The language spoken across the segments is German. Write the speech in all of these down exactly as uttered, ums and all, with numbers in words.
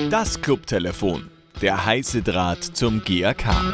Das Clubtelefon, der heiße Draht zum G A K.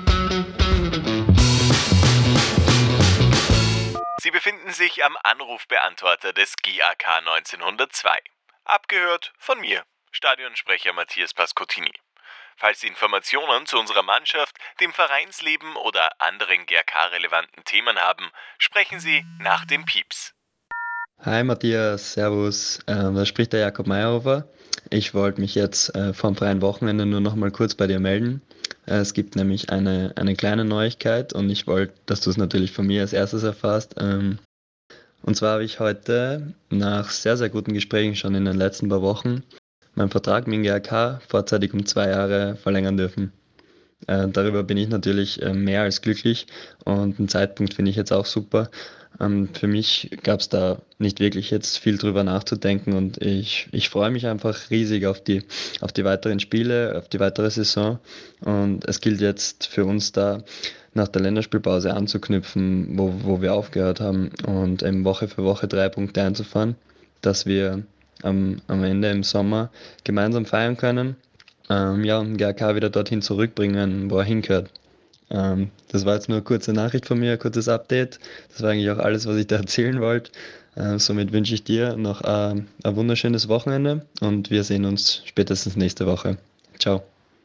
Sie befinden sich am Anrufbeantworter des G A K neunzehnhundertzwei. Abgehört von mir, Stadionsprecher Matthias Pascottini. Falls Sie Informationen zu unserer Mannschaft, dem Vereinsleben oder anderen G A K-relevanten Themen haben, sprechen Sie nach dem Pieps. Hi Matthias, servus, ähm, da spricht der Jakob Meyerhofer. Ich wollte mich jetzt äh, vor dem freien Wochenende nur noch mal kurz bei dir melden. Äh, es gibt nämlich eine, eine kleine Neuigkeit und ich wollte, dass du es natürlich von mir als erstes erfährst. Ähm, und zwar habe ich heute nach sehr, sehr guten Gesprächen schon in den letzten paar Wochen meinen Vertrag mit dem G A K vorzeitig um zwei Jahre verlängern dürfen. Äh, darüber bin ich natürlich äh, mehr als glücklich und den Zeitpunkt finde ich jetzt auch super. Ähm, für mich gab es da nicht wirklich jetzt viel drüber nachzudenken und ich, ich freue mich einfach riesig auf die, auf die weiteren Spiele, auf die weitere Saison und es gilt jetzt für uns da nach der Länderspielpause anzuknüpfen, wo, wo wir aufgehört haben und eben Woche für Woche drei Punkte einzufahren, dass wir am, am Ende im Sommer gemeinsam feiern können. Ähm, ja, und den G A K wieder dorthin zurückbringen, wo er hingehört. Ähm, das war jetzt nur eine kurze Nachricht von mir, ein kurzes Update. Das war eigentlich auch alles, was ich da erzählen wollte. Ähm, somit wünsche ich dir noch ein, ein wunderschönes Wochenende und wir sehen uns spätestens nächste Woche. Ciao.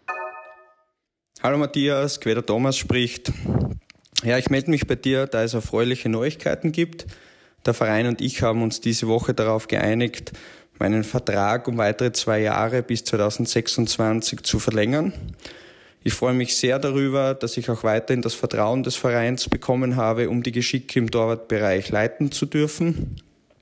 Hallo Matthias, Queder Thomas spricht. Ja, ich melde mich bei dir, da es erfreuliche Neuigkeiten gibt. Der Verein und ich haben uns diese Woche darauf geeinigt, meinen Vertrag um weitere zwei Jahre bis zweitausendsechsundzwanzig zu verlängern. Ich freue mich sehr darüber, dass ich auch weiterhin das Vertrauen des Vereins bekommen habe, um die Geschicke im Torwartbereich leiten zu dürfen.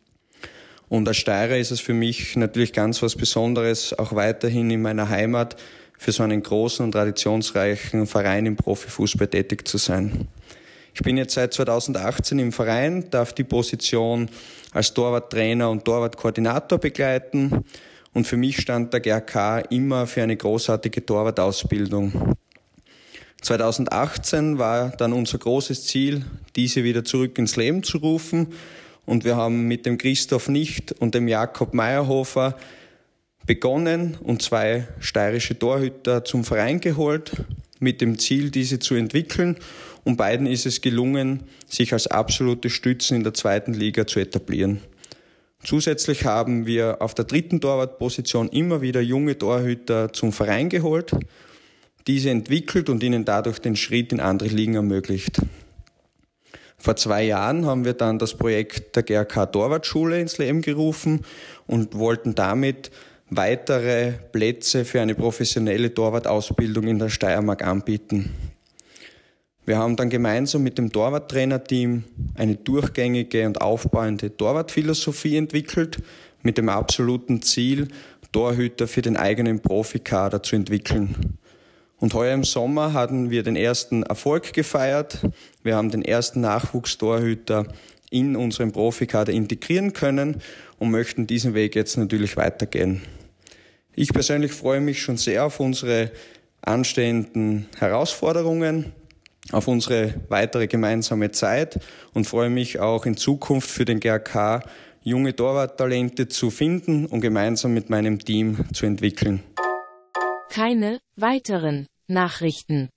Und als Steirer ist es für mich natürlich ganz was Besonderes, auch weiterhin in meiner Heimat für so einen großen und traditionsreichen Verein im Profifußball tätig zu sein. Ich bin jetzt seit zweitausendachtzehn im Verein, darf die Position als Torwarttrainer und Torwartkoordinator begleiten und für mich stand der G A K immer für eine großartige Torwartausbildung. zweitausendachtzehn war dann unser großes Ziel, diese wieder zurück ins Leben zu rufen und wir haben mit dem Christoph Nicht und dem Jakob Meyerhofer begonnen und zwei steirische Torhüter zum Verein geholt, mit dem Ziel, diese zu entwickeln. Und beiden ist es gelungen, sich als absolute Stützen in der zweiten Liga zu etablieren. Zusätzlich haben wir auf der dritten Torwartposition immer wieder junge Torhüter zum Verein geholt, diese entwickelt und ihnen dadurch den Schritt in andere Ligen ermöglicht. Vor zwei Jahren haben wir dann das Projekt der G A K Torwartschule ins Leben gerufen und wollten damit weitere Plätze für eine professionelle Torwartausbildung in der Steiermark anbieten. Wir haben dann gemeinsam mit dem Torwarttrainerteam eine durchgängige und aufbauende Torwartphilosophie entwickelt, mit dem absoluten Ziel, Torhüter für den eigenen Profikader zu entwickeln. Und heuer im Sommer hatten wir den ersten Erfolg gefeiert. Wir haben den ersten Nachwuchstorhüter in unseren Profikader integrieren können und möchten diesen Weg jetzt natürlich weitergehen. Ich persönlich freue mich schon sehr auf unsere anstehenden Herausforderungen, auf unsere weitere gemeinsame Zeit und freue mich auch in Zukunft für den G A K junge Torwarttalente zu finden und gemeinsam mit meinem Team zu entwickeln. Keine weiteren Nachrichten.